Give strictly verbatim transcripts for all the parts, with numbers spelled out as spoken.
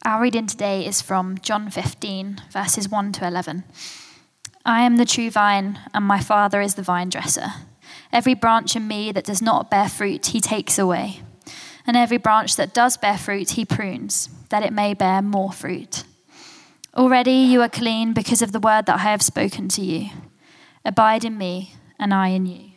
Our reading today is from John fifteen, verses one to eleven. I am the true vine, and my Father is the vine dresser. Every branch in me that does not bear fruit, he takes away. And every branch that does bear fruit, he prunes, that it may bear more fruit. Already you are clean because of the word that I have spoken to you. Abide in me, and I in you.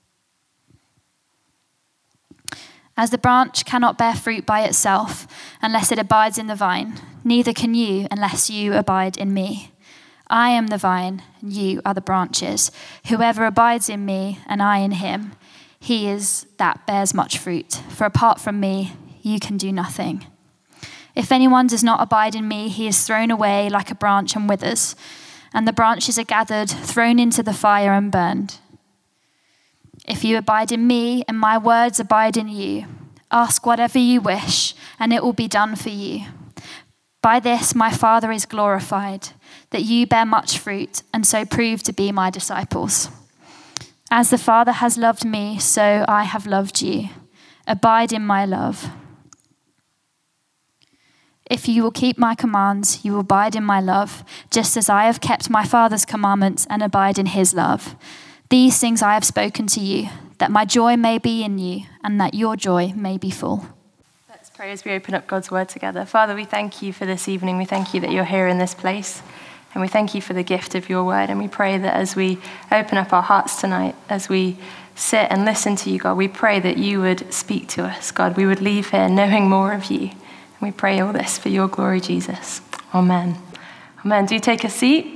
As the branch cannot bear fruit by itself unless it abides in the vine, neither can you unless you abide in me. I am the vine, and you are the branches. Whoever abides in me, and I in him, he is that bears much fruit. For apart from me, you can do nothing. If anyone does not abide in me, he is thrown away like a branch and withers, and the branches are gathered, thrown into the fire and burned. If you abide in me, and my words abide in you, ask whatever you wish, and it will be done for you. By this my Father is glorified, that you bear much fruit, and so prove to be my disciples. As the Father has loved me, so I have loved you. Abide in my love. If you will keep my commands, you will abide in my love, just as I have kept my Father's commandments and abide in his love. These things I have spoken to you, that my joy may be in you, and that your joy may be full. Let's pray as we open up God's word together. Father, we thank you for this evening. We thank you that you're here in this place, and we thank you for the gift of your word. And we pray that as we open up our hearts tonight, as we sit and listen to you, God, we pray that you would speak to us. God, we would leave here knowing more of you. And we pray all this for your glory, Jesus. Amen. Amen. Do take a seat.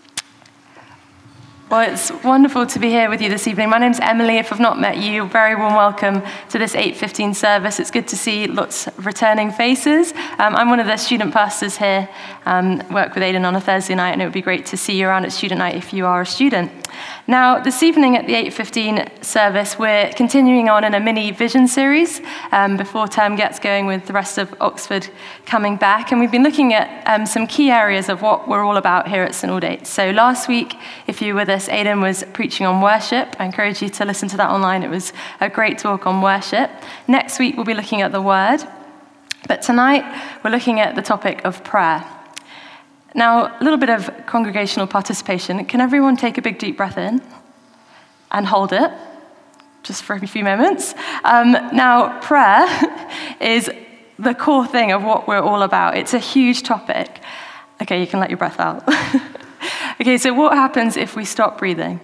Well, it's wonderful to be here with you this evening. My name's Emily. If I've not met you, very warm welcome to this eight fifteen service. It's good to see lots of returning faces. Um, I'm one of the student pastors here, um, work with Aidan on a Thursday night, and it would be great to see you around at student night if you are a student. Now, this evening at the eight fifteen service, we're continuing on in a mini vision series um, before term gets going with the rest of Oxford coming back. And we've been looking at um, some key areas of what we're all about here at St Aldate's. So last week, if you were with us, Aidan was preaching on worship. I encourage you to listen to that online. It was a great talk on worship. Next week, we'll be looking at the word. But tonight, we're looking at the topic of prayer. Now, a little bit of congregational participation. Can everyone take a big deep breath in and hold it just for a few moments? Um, now, prayer is the core thing of what we're all about. It's a huge topic. Okay, you can let your breath out. Okay, so what happens if we stop breathing?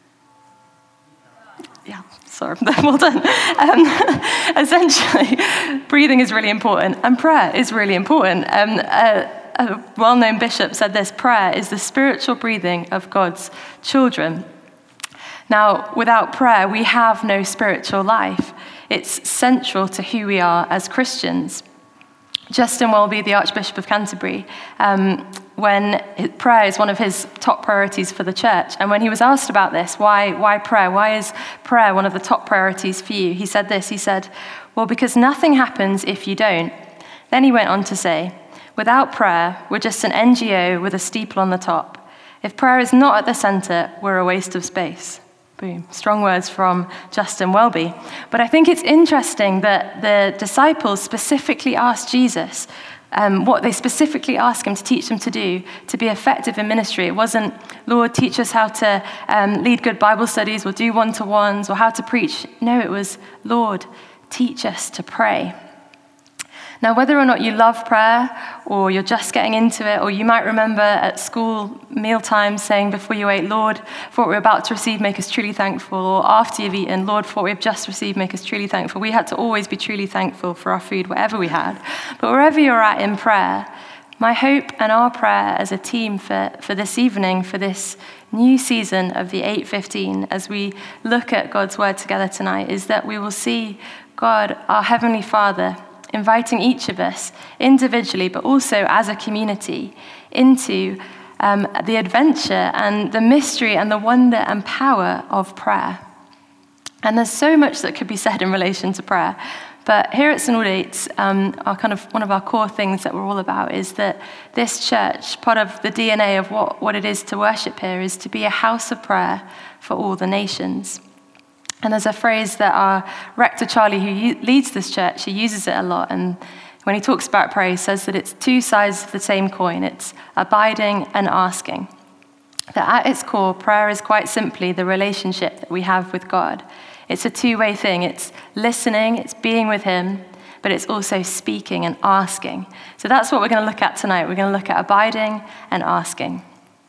Yeah, sorry, well done. Um, essentially, breathing is really important, and prayer is really important. Um, a, a well-known bishop said this: prayer is the spiritual breathing of God's children. Now, without prayer, we have no spiritual life. It's central to who we are as Christians. Justin Welby, the Archbishop of Canterbury, um, when prayer is one of his top priorities for the church, and when he was asked about this, why, why prayer? Why is prayer one of the top priorities for you? He said this, he said, well, because nothing happens if you don't. Then he went on to say, without prayer, we're just an N G O with a steeple on the top. If prayer is not at the center, we're a waste of space. Boom. Strong words from Justin Welby. But I think it's interesting that the disciples specifically asked Jesus um, what they specifically asked him to teach them to do to be effective in ministry. It wasn't, Lord, teach us how to um, lead good Bible studies or do one-to-ones or how to preach. No, it was, Lord, teach us to pray. Now, whether or not you love prayer, or you're just getting into it, or you might remember at school mealtime saying before you ate, Lord, for what we're about to receive, make us truly thankful, or after you've eaten, Lord, for what we've just received, make us truly thankful. We had to always be truly thankful for our food, whatever we had. But wherever you're at in prayer, my hope and our prayer as a team for, for this evening, for this new season of the eight fifteen, as we look at God's word together tonight, is that we will see God, our Heavenly Father, inviting each of us individually, but also as a community, into um, the adventure and the mystery and the wonder and power of prayer. And there's so much that could be said in relation to prayer. But here at St Aldate's, um, our kind of one of our core things that we're all about is that this church, part of the D N A of what, what it is to worship here, is to be a house of prayer for all the nations. And there's a phrase that our rector, Charlie, who leads this church, he uses it a lot, and When he talks about prayer, he says that it's two sides of the same coin. It's abiding and asking. That at its core, prayer is quite simply the relationship that we have with God. It's a two-way thing. It's listening, it's being with him, but it's also speaking and asking. So that's what we're going to look at tonight. We're going to look at abiding and asking.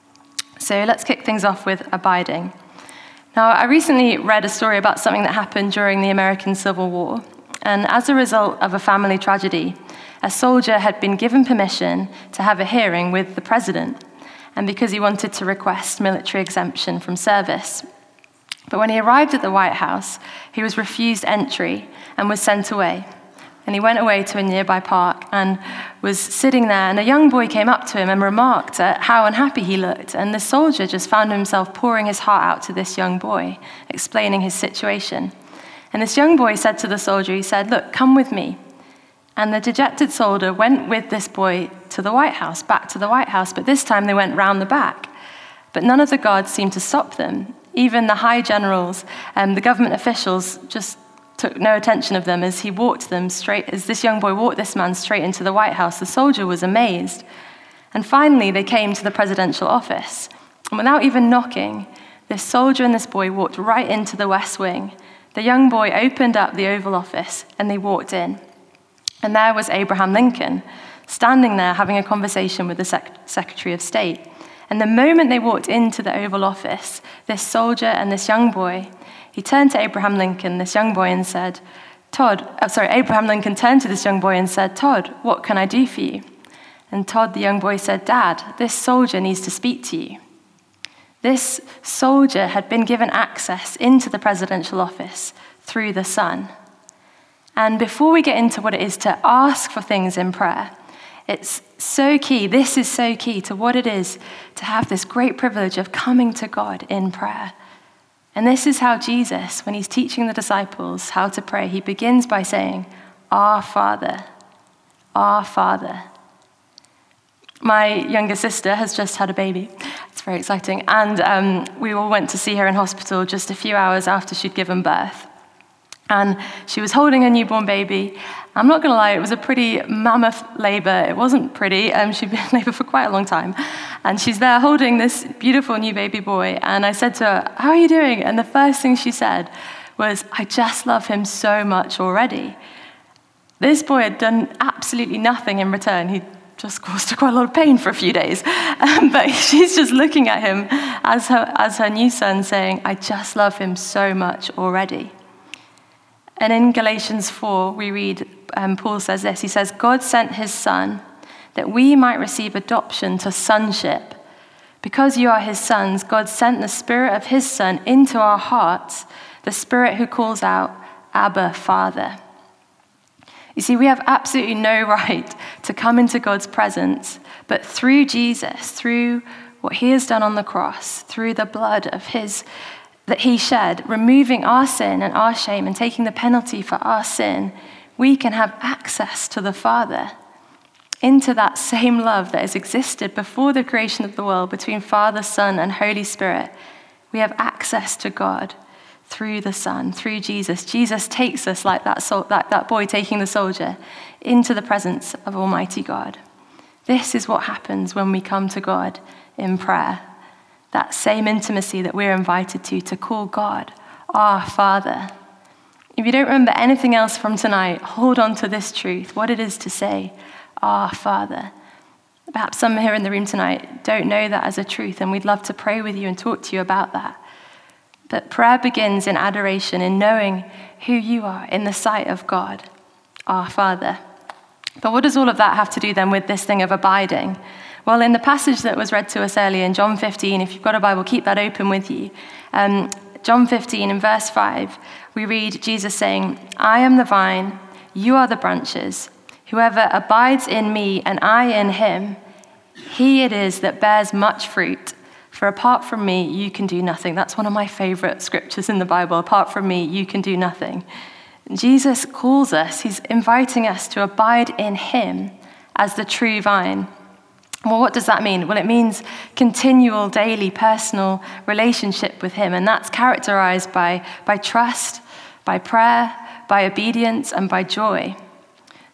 So let's kick things off with abiding. Now, I recently read a story about something that happened during the American Civil War. And as a result of a family tragedy, a soldier had been given permission to have a hearing with the president, and because he wanted to request military exemption from service. But when he arrived at the White House, he was refused entry and was sent away. And he went away to a nearby park and was sitting there, and a young boy came up to him and remarked at how unhappy he looked. And the soldier just found himself pouring his heart out to this young boy, explaining his situation. And this young boy said to the soldier, he said, "Look, come with me." And the dejected soldier went with this boy to the White House, back to the White House, but this time they went round the back. But none of the guards seemed to stop them. Even the high generals and the government officials just took no attention of them as he walked them straight, as this young boy walked this man straight into the White House. The soldier was amazed. And finally, they came to the presidential office. And without even knocking, this soldier and this boy walked right into the West Wing. The young boy opened up the Oval Office and they walked in. And there was Abraham Lincoln, standing there having a conversation with the Sec- Secretary of State. And the moment they walked into the Oval Office, this soldier and this young boy, he turned to Abraham Lincoln, this young boy, and said, Todd, oh, sorry, Abraham Lincoln turned to this young boy and said, "Todd, what can I do for you?" And Todd, the young boy, said, "Dad, this soldier needs to speak to you." This soldier had been given access into the presidential office through the Son. And before we get into what it is to ask for things in prayer, it's so key, this is so key to what it is to have this great privilege of coming to God in prayer. And this is how Jesus, when he's teaching the disciples how to pray, he begins by saying, "Our Father, our Father." My younger sister has just had a baby. It's very exciting. And um, we all went to see her in hospital just a few hours after she'd given birth. And she was holding her newborn baby. I'm not going to lie, it was a pretty mammoth labor. It wasn't pretty. Um, she'd been in labor for quite a long time. And she's there holding this beautiful new baby boy. And I said to her, "How are you doing?" And the first thing she said was, "I just love him so much already." This boy had done absolutely nothing in return. He just caused her quite a lot of pain for a few days. Um, but she's just looking at him as her, as her new son, saying, "I just love him so much already." And in Galatians four, we read, um, Paul says this, he says, "God sent his Son that we might receive adoption to sonship. Because you are his sons, God sent the Spirit of his Son into our hearts, the Spirit who calls out, 'Abba, Father.'" You see, we have absolutely no right to come into God's presence, but through Jesus, through what he has done on the cross, through the blood of his that he shed, removing our sin and our shame and taking the penalty for our sin, we can have access to the Father, into that same love that has existed before the creation of the world between Father, Son, and Holy Spirit. We have access to God through the Son, through Jesus. Jesus takes us like that, sol- that, that boy taking the soldier into the presence of Almighty God. This is what happens when we come to God in prayer. That same intimacy that we're invited to, to call God our Father. If you don't remember anything else from tonight, hold on to this truth, what it is to say, our Father. Perhaps some here in the room tonight don't know that as a truth, and we'd love to pray with you and talk to you about that. But prayer begins in adoration, in knowing who you are in the sight of God, our Father. But what does all of that have to do then with this thing of abiding? Well, in the passage that was read to us earlier in John fifteen, if you've got a Bible, keep that open with you. Um, John fifteen in verse five, we read Jesus saying, "I am the vine, you are the branches. Whoever abides in me and I in him, he it is that bears much fruit. For apart from me, you can do nothing." That's one of my favorite scriptures in the Bible. Apart from me, you can do nothing. Jesus calls us, he's inviting us to abide in him as the true vine. Well, what does that mean? Well, it means continual, daily, personal relationship with him. And that's characterized by, by trust, by prayer, by obedience, and by joy.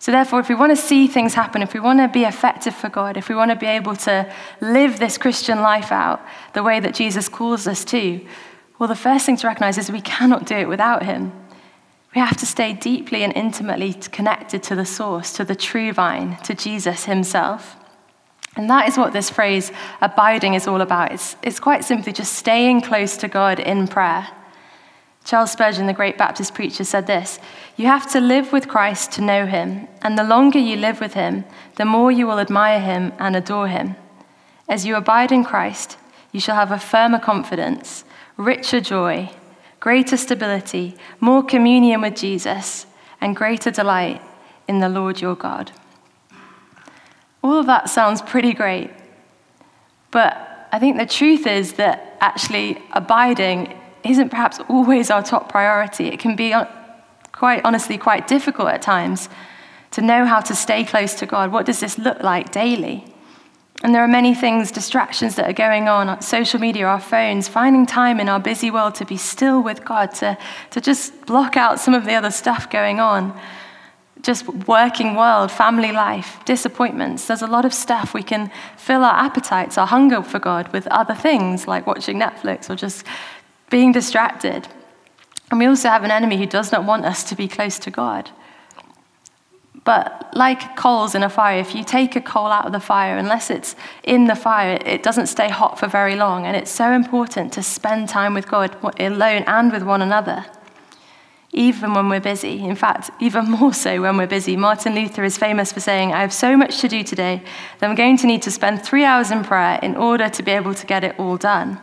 So therefore, if we want to see things happen, if we want to be effective for God, if we want to be able to live this Christian life out the way that Jesus calls us to, well, the first thing to recognize is we cannot do it without him. We have to stay deeply and intimately connected to the source, to the true vine, to Jesus himself. And that is what this phrase, abiding, is all about. It's, it's quite simply just staying close to God in prayer. Charles Spurgeon, the great Baptist preacher, said this: "You have to live with Christ to know him, and the longer you live with him, the more you will admire him and adore him. As you abide in Christ, you shall have a firmer confidence, richer joy, greater stability, more communion with Jesus, and greater delight in the Lord your God." All of that sounds pretty great, but I think the truth is that actually abiding isn't perhaps always our top priority. It can be, quite honestly, quite difficult at times to know how to stay close to God. What does this look like daily? And there are many things, distractions that are going on, social media, our phones, finding time in our busy world to be still with God, to, to just block out some of the other stuff going on. Just working world, family life, disappointments. There's a lot of stuff. We can fill our appetites, our hunger for God with other things like watching Netflix or just being distracted. And we also have an enemy who does not want us to be close to God. But like coals in a fire, if you take a coal out of the fire, unless it's in the fire, it doesn't stay hot for very long. And it's so important to spend time with God alone and with one another, even when we're busy. In fact, even more so when we're busy. Martin Luther is famous for saying, "I have so much to do today that I'm going to need to spend three hours in prayer in order to be able to get it all done."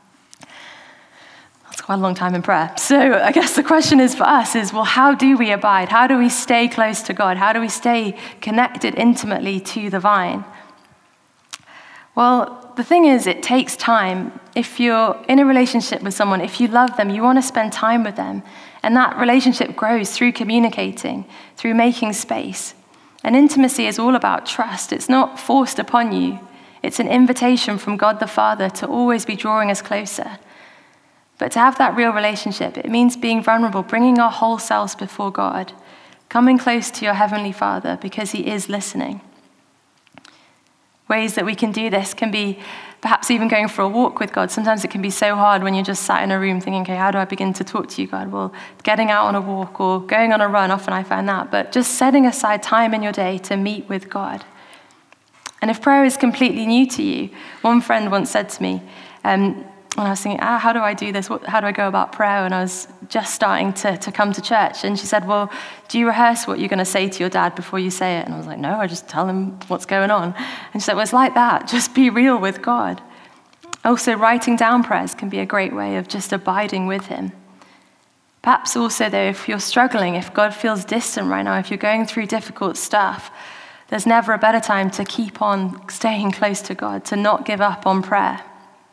That's quite a long time in prayer. So I guess the question is for us is, well, how do we abide? How do we stay close to God? How do we stay connected intimately to the vine? Well, the thing is, it takes time. If you're in a relationship with someone, if you love them, you want to spend time with them. And that relationship grows through communicating, through making space. And intimacy is all about trust. It's not forced upon you. It's an invitation from God the Father to always be drawing us closer. But to have that real relationship, it means being vulnerable, bringing our whole selves before God, coming close to your Heavenly Father because he is listening. Ways that we can do this can be perhaps even going for a walk with God. Sometimes it can be so hard when you're just sat in a room thinking, okay, how do I begin to talk to you, God? Well, getting out on a walk or going on a run, often I find that. But just setting aside time in your day to meet with God. And if prayer is completely new to you, one friend once said to me, um, when I was thinking, ah, how do I do this? What, how do I go about prayer? And I was just starting to, to come to church. And she said, well, do you rehearse what you're going to say to your dad before you say it? And I was like, no, I just tell him what's going on. And she said, well, it's like that. Just be real with God. Also, writing down prayers can be a great way of just abiding with him. Perhaps also, though, if you're struggling, if God feels distant right now, if you're going through difficult stuff, there's never a better time to keep on staying close to God, to not give up on prayer.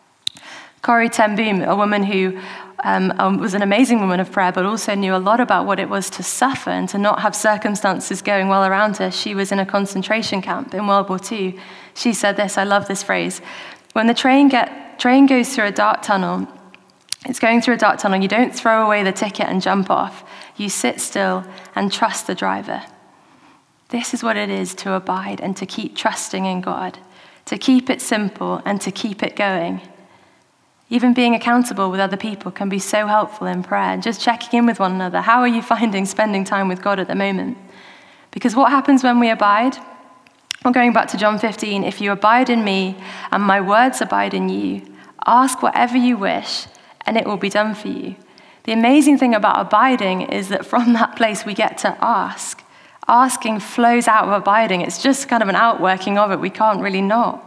Corrie ten Boom, a woman who um, um, was an amazing woman of prayer, but also knew a lot about what it was to suffer and to not have circumstances going well around her. She was in a concentration camp in World War Two. She said this, I love this phrase, when the train get train goes through a dark tunnel, it's going through a dark tunnel, you don't throw away the ticket and jump off. You sit still and trust the driver. This is what it is to abide and to keep trusting in God, to keep it simple and to keep it going. Even being accountable with other people can be so helpful in prayer. And just checking in with one another. How are you finding spending time with God at the moment? Because what happens when we abide? Well, going back to John fifteen, if you abide in me and my words abide in you, ask whatever you wish and it will be done for you. The amazing thing about abiding is that from that place we get to ask. Asking flows out of abiding. It's just kind of an outworking of it. We can't really not.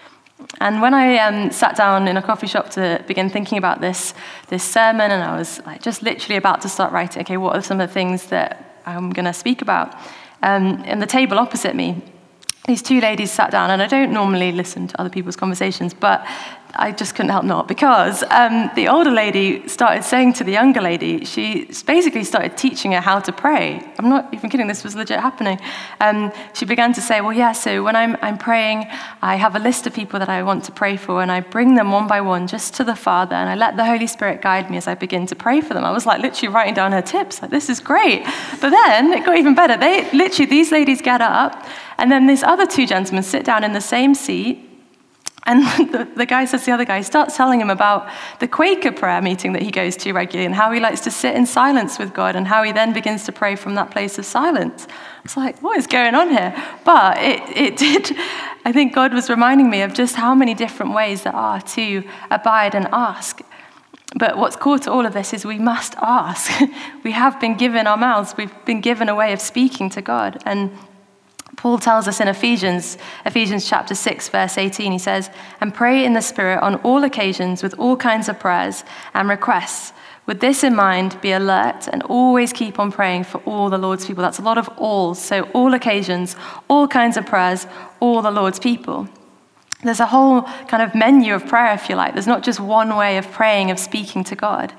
And when I um, sat down in a coffee shop to begin thinking about this, this sermon, and I was like just literally about to start writing, okay, what are some of the things that I'm going to speak about? Um, and the table opposite me these two ladies sat down, and I don't normally listen to other people's conversations, but I just couldn't help not, because um, the older lady started saying to the younger lady, she basically started teaching her how to pray. I'm not even kidding, this was legit happening. Um, she began to say, well, yeah, so when I'm, I'm praying, I have a list of people that I want to pray for, and I bring them one by one just to the Father, and I let the Holy Spirit guide me as I begin to pray for them. I was like literally writing down her tips, like, this is great. But then it got even better. They literally, these ladies get up, and then these other two gentlemen sit down in the same seat. And the, the guy says to the other guy, he starts telling him about the Quaker prayer meeting that he goes to regularly and how he likes to sit in silence with God and how he then begins to pray from that place of silence. It's like, what is going on here? But it, it did, I think God was reminding me of just how many different ways there are to abide and ask. But what's core to all of this is we must ask. We have been given our mouths. We've been given a way of speaking to God. And Paul tells us in Ephesians, Ephesians chapter six, verse eighteen, he says, and pray in the Spirit on all occasions with all kinds of prayers and requests. With this in mind, be alert and always keep on praying for all the Lord's people. That's a lot of alls. So all occasions, all kinds of prayers, all the Lord's people. There's a whole kind of menu of prayer, if you like. There's not just one way of praying, of speaking to God.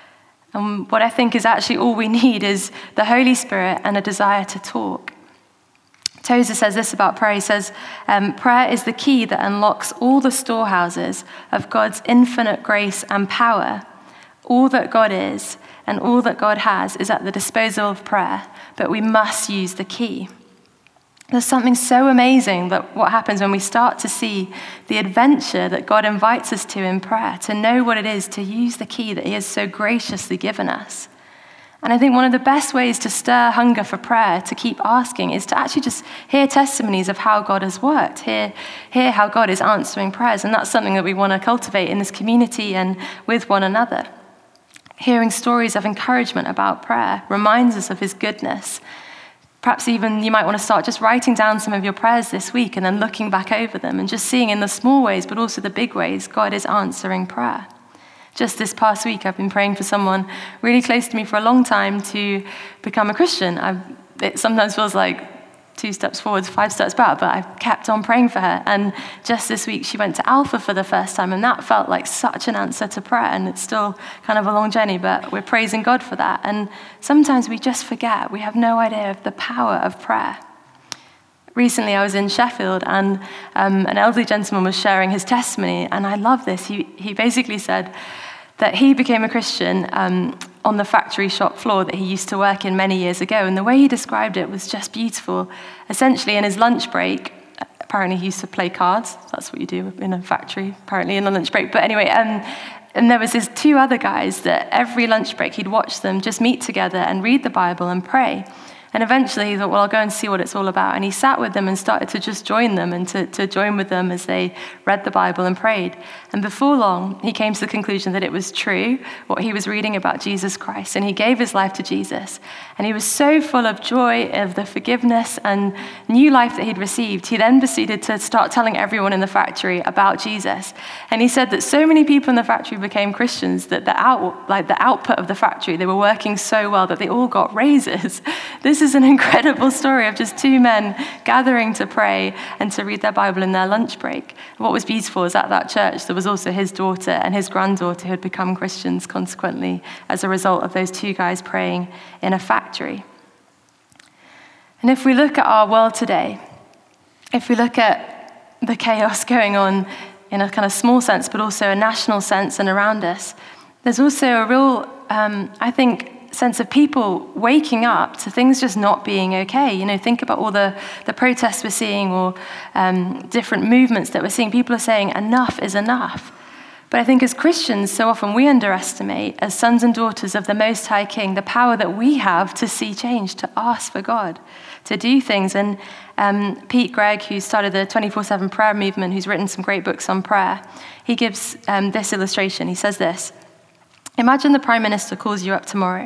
And what I think is actually all we need is the Holy Spirit and a desire to talk. Tozer says this about prayer. He says, um, prayer is the key that unlocks all the storehouses of God's infinite grace and power. All that God is and all that God has is at the disposal of prayer, but we must use the key. There's something so amazing that what happens when we start to see the adventure that God invites us to in prayer, to know what it is to use the key that he has so graciously given us. And I think one of the best ways to stir hunger for prayer, to keep asking, is to actually just hear testimonies of how God has worked, hear, hear how God is answering prayers. And that's something that we want to cultivate in this community and with one another. Hearing stories of encouragement about prayer reminds us of his goodness. Perhaps even you might want to start just writing down some of your prayers this week and then looking back over them and just seeing in the small ways, but also the big ways, God is answering prayer. Just this past week, I've been praying for someone really close to me for a long time to become a Christian. I've, it sometimes feels like two steps forwards, five steps back, but I've kept on praying for her. And just this week, she went to Alpha for the first time, and that felt like such an answer to prayer. And it's still kind of a long journey, but we're praising God for that. And sometimes we just forget. We have no idea of the power of prayer. Recently, I was in Sheffield, and um, an elderly gentleman was sharing his testimony, and I love this. He he basically said that he became a Christian um, on the factory shop floor that he used to work in many years ago, and the way he described it was just beautiful. Essentially, in his lunch break, apparently he used to play cards. That's what you do in a factory, apparently, in a lunch break. But anyway, um, and there was these two other guys that every lunch break he'd watch them just meet together and read the Bible and pray. And eventually he thought, well, I'll go and see what it's all about. And he sat with them and started to just join them and to, to join with them as they read the Bible and prayed. And before long, he came to the conclusion that it was true, what he was reading about Jesus Christ. And he gave his life to Jesus. And he was so full of joy of the forgiveness and new life that he'd received. He then proceeded to start telling everyone in the factory about Jesus. And he said that so many people in the factory became Christians that the out, like the output of the factory, they were working so well that they all got raises. This is an incredible story of just two men gathering to pray and to read their Bible in their lunch break. What was beautiful is at that church, there was also his daughter and his granddaughter who had become Christians consequently as a result of those two guys praying in a factory. And if we look at our world today, if we look at the chaos going on in a kind of small sense, but also a national sense and around us, there's also a real, um, I think, sense of people waking up to things just not being okay. You know, think about all the, the protests we're seeing or um, different movements that we're seeing. People are saying enough is enough. But I think as Christians, so often we underestimate, as sons and daughters of the Most High King, the power that we have to see change, to ask for God, to do things. And um, Pete Greig, who started the twenty-four seven prayer movement, who's written some great books on prayer, he gives um, this illustration. He says this: imagine the Prime Minister calls you up tomorrow.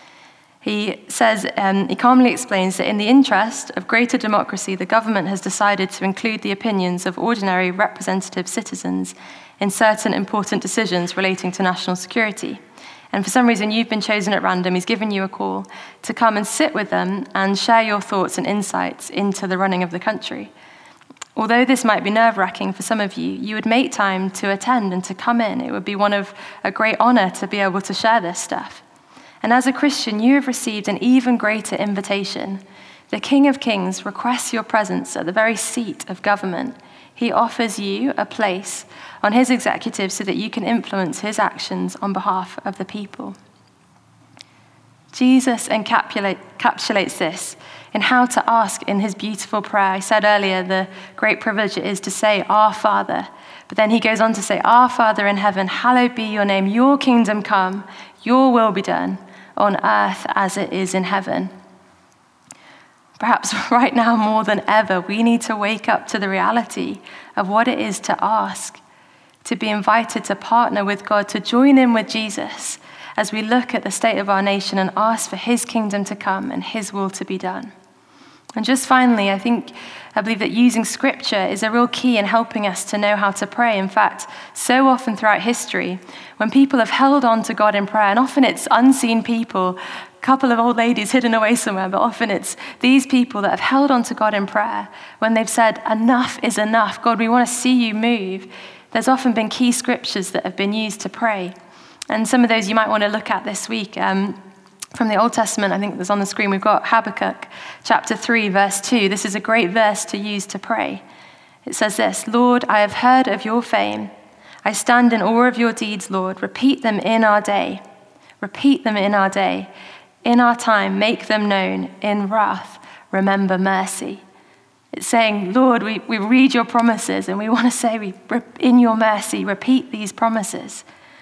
He says, um, he calmly explains that in the interest of greater democracy, the government has decided to include the opinions of ordinary representative citizens in certain important decisions relating to national security. And for some reason, you've been chosen at random. He's given you a call to come and sit with them and share your thoughts and insights into the running of the country. although this might be nerve-wracking for some of you, you would make time to attend and to come in. It would be one of a great honor to be able to share this stuff. And as a Christian, you have received an even greater invitation. The King of Kings requests your presence at the very seat of government. He offers you a place on his executive so that you can influence his actions on behalf of the people. Jesus encapsulate, encapsulates this in how to ask in his beautiful prayer. I said earlier the great privilege it is to say, Our Father. But then he goes on to say, Our Father in heaven, hallowed be your name. Your kingdom come, your will be done on earth as it is in heaven. Perhaps right now more than ever, we need to wake up to the reality of what it is to ask, to be invited to partner with God, to join in with Jesus as we look at the state of our nation and ask for his kingdom to come and his will to be done. And just finally, I think, I believe that using scripture is a real key in helping us to know how to pray. In fact, so often throughout history, when people have held on to God in prayer, and often it's unseen people, a couple of old ladies hidden away somewhere, but often it's these people that have held on to God in prayer, when they've said, enough is enough, God, we want to see you move. There's often been key scriptures that have been used to pray. And some of those you might want to look at this week. Um, from the Old Testament, I think there's on the screen, we've got Habakkuk chapter three, verse two. This is a great verse to use to pray. It says this, Lord, I have heard of your fame. I stand in awe of your deeds, Lord. Repeat them in our day. Repeat them in our day. In our time, make them known. In wrath, remember mercy. It's saying, Lord, we, we read your promises and we want to say, we, in your mercy, repeat these promises.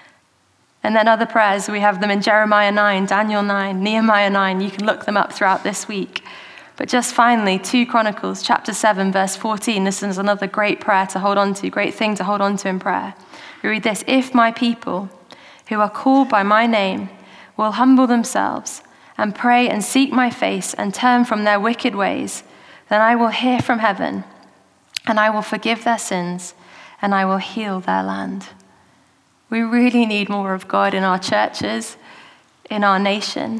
And then other prayers, we have them in Jeremiah nine, Daniel nine, Nehemiah nine. You can look them up throughout this week. But just finally, Second Chronicles chapter seven, verse fourteen. This is another great prayer to hold on to, great thing to hold on to in prayer. We read this, if my people who are called by my name will humble themselves and pray and seek my face and turn from their wicked ways, then I will hear from heaven and I will forgive their sins and I will heal their land. We really need more of God in our churches, in our nation.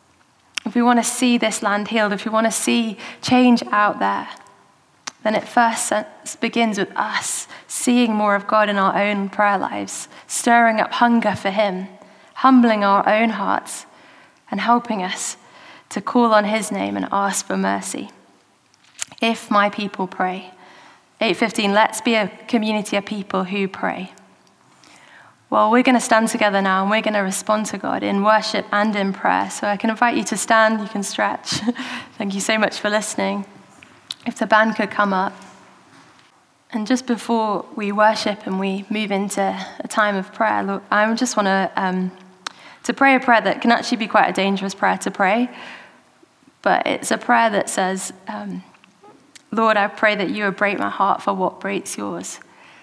If we want to see this land healed, if we want to see change out there, then it first begins with us seeing more of God in our own prayer lives, stirring up hunger for him, humbling our own hearts, and helping us to call on his name and ask for mercy. If my people pray. eight fifteen, let's be a community of people who pray. Well, we're going to stand together now and we're going to respond to God in worship and in prayer. So I can invite you to stand, you can stretch. Thank you so much for listening. If the band could come up. And just before we worship and we move into a time of prayer, look, I just want to um, to pray a prayer that can actually be quite a dangerous prayer to pray. But it's a prayer that says, um, Lord, I pray that you would break my heart for what breaks yours.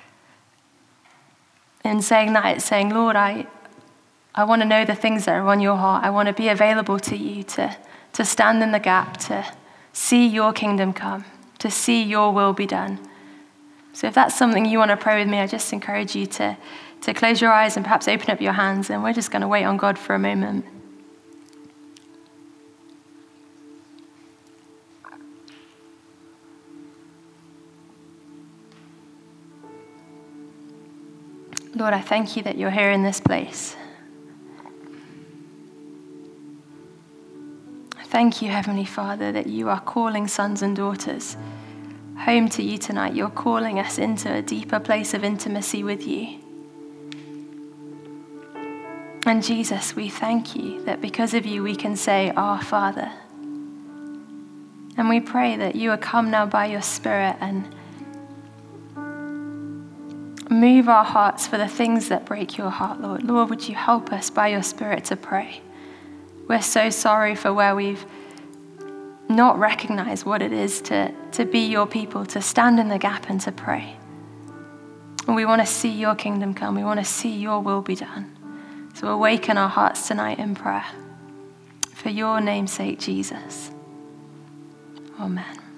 In saying that, it's saying, Lord, I I want to know the things that are on your heart. I want to be available to you, to, to stand in the gap, to see your kingdom come, to see your will be done. So if that's something you want to pray with me, I just encourage you to, to close your eyes and perhaps open up your hands, and we're just going to wait on God for a moment. Lord, I thank you that you're here in this place. I thank you, Heavenly Father, that you are calling sons and daughters home to you tonight. You're calling us into a deeper place of intimacy with you. And Jesus, we thank you that because of you we can say, Our Father. And we pray that you will come now by your Spirit and move our hearts for the things that break your heart, Lord. Lord, would you help us by your Spirit to pray? We're so sorry for where we've not recognized what it is to, to be your people, to stand in the gap and to pray. And we want to see your kingdom come. We want to see your will be done. So awaken our hearts tonight in prayer. For your name's sake, Jesus. Amen.